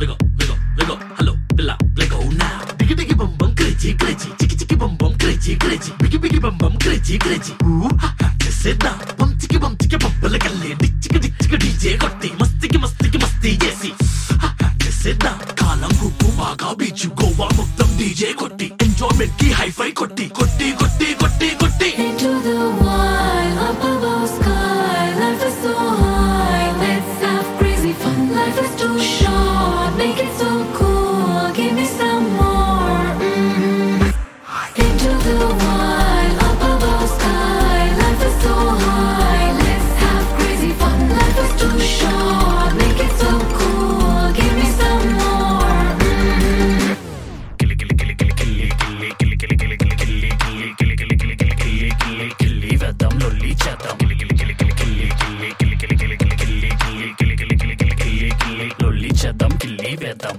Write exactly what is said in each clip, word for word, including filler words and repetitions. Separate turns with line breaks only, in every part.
wiggle, wiggle, wiggle. Hello, Billa, let go now. Diggy diggy bum bum, crazy, crazy. Chicky chicky bum bum, crazy, crazy. Biggy biggy bum bum, crazy, crazy. Ooh, ha ha, just sit down. Bum chicky bum chicky bum, ballagalle. Dick chicky dick chicky D J kotti. Masti ki masti ki masti yesi. Ha ha, just sit down. Kalam kuku baga beach Goa muttam D J kotti. Enjoyment ki hi-fi kotti, kotti, kotti, kotti, kotti.
Into the wild, up above sky. Life is so high, let's have crazy fun. Life is too short, make it so cool. Give me some more. Mm-hmm. Into the wild, up above sky. Life is so high, let's have crazy fun. Life is too short, make it so cool. Give me some more. Mm-hmm.
Killy killy killy killy killy killy killy killy killy killy killy killy killy killy killy killy killy killy vedam lolli chadam killy killy killy killy killy killy killy killy killy killy killy killy killy killy killy killy killy lolli chadam killy vedam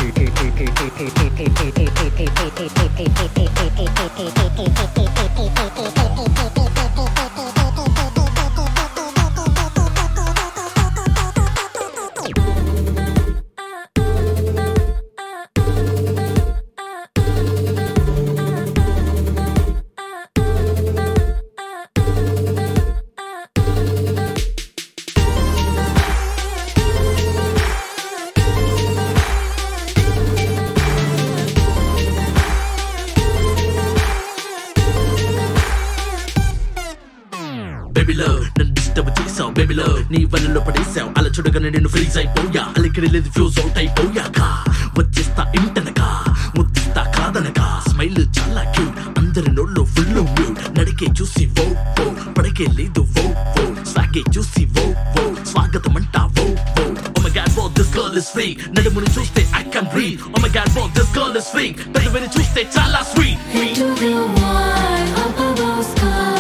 Baby love, నన్ను disturb చేసావు baby love. నీ వలలో పడేసావు అలా చూడగానే నేను freeze అయిపోయా. అలికిడి లేదు ఫ్యూజ్ అవుట్ అయిపోయాక వచ్చేస్తా ఇంటనగా ముద్దిస్తా కాదనగా. స్మైల్ చాలా క్యూట్, అందరి నోళ్ళు ఫుల్ మ్యూట్. నడికే చూసి వో వో, పడకే లేదు వో వో. సాగే చూసి వో వో, స్వాగతం అంటా వో వో. Oh my god, wow, this girl is sweet. నడుముని చూస్తే I can breathe. Oh my god, wow, this girl is sweet. పెదవిని చూస్తే చాలా sweet.
Into the wild, up above sky.